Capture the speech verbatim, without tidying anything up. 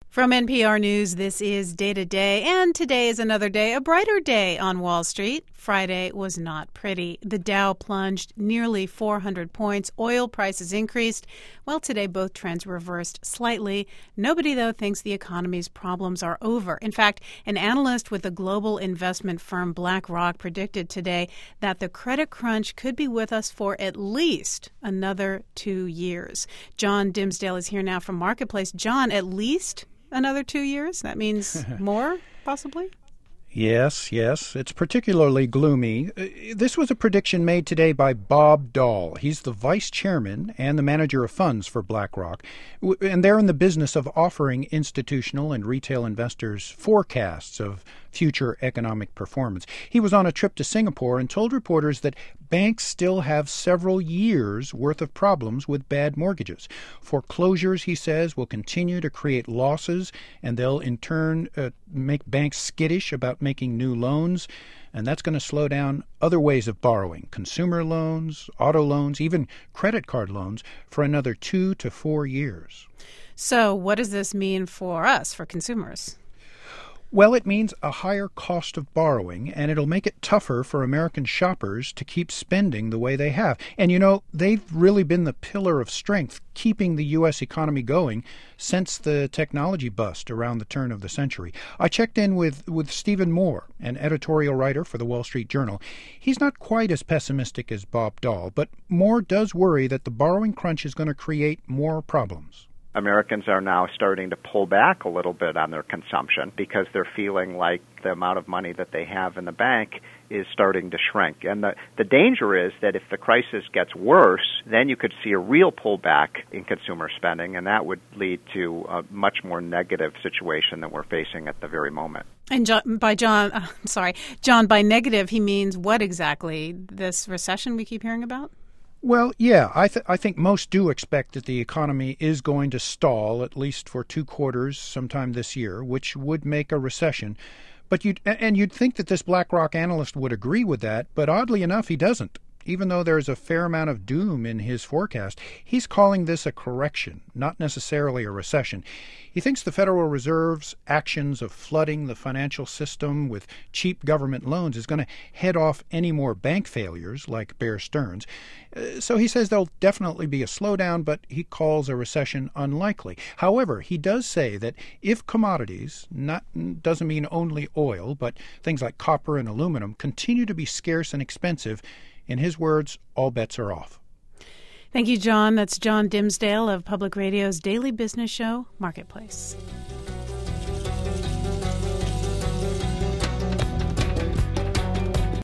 From N P R News, this is Day to Day, and today is another day, a brighter day on Wall Street. Friday was not pretty. The Dow plunged nearly four hundred points. Oil prices increased. Well, today both trends reversed slightly. Nobody, though, thinks the economy's problems are over. In fact, an analyst with the global investment firm BlackRock predicted today that the credit crunch could be with us for at least another two years. John Dimsdale is here now from Marketplace. John, at least another two years? That means more, possibly? Yes, yes. It's particularly gloomy. This was a prediction made today by Bob Dahl. He's the vice chairman and the manager of funds for BlackRock. And they're in the business of offering institutional and retail investors forecasts of future economic performance. He was on a trip to Singapore and told reporters that banks still have several years' worth of problems with bad mortgages. Foreclosures, he says, will continue to create losses, and they'll in turn uh, make banks skittish about making new loans. And that's going to slow down other ways of borrowing, consumer loans, auto loans, even credit card loans, for another two to four years. So what does this mean for us, for consumers? Well, it means a higher cost of borrowing, and it'll make it tougher for American shoppers to keep spending the way they have. And, you know, they've really been the pillar of strength, keeping the U S economy going since the technology bust around the turn of the century. I checked in with, with Stephen Moore, an editorial writer for the Wall Street Journal. He's not quite as pessimistic as Bob Dahl, but Moore does worry that the borrowing crunch is going to create more problems. Americans are now starting to pull back a little bit on their consumption because they're feeling like the amount of money that they have in the bank is starting to shrink. And the, the danger is that if the crisis gets worse, then you could see a real pullback in consumer spending, and that would lead to a much more negative situation that we're facing at the very moment. And John, by John, uh, sorry, John, by negative, he means what exactly? This recession we keep hearing about? Well, yeah, I, th- I think most do expect that the economy is going to stall, at least for two quarters sometime this year, which would make a recession. But you'd, and you'd think that this BlackRock analyst would agree with that, but oddly enough, he doesn't. Even though there's a fair amount of doom in his forecast, he's calling this a correction, not necessarily a recession. He thinks the Federal Reserve's actions of flooding the financial system with cheap government loans is going to head off any more bank failures like Bear Stearns. Uh, so he says there'll definitely be a slowdown, but he calls a recession unlikely. However, he does say that if commodities, not doesn't mean only oil, but things like copper and aluminum, continue to be scarce and expensive, in his words, all bets are off. Thank you, John. That's John Dimsdale of Public Radio's daily business show, Marketplace.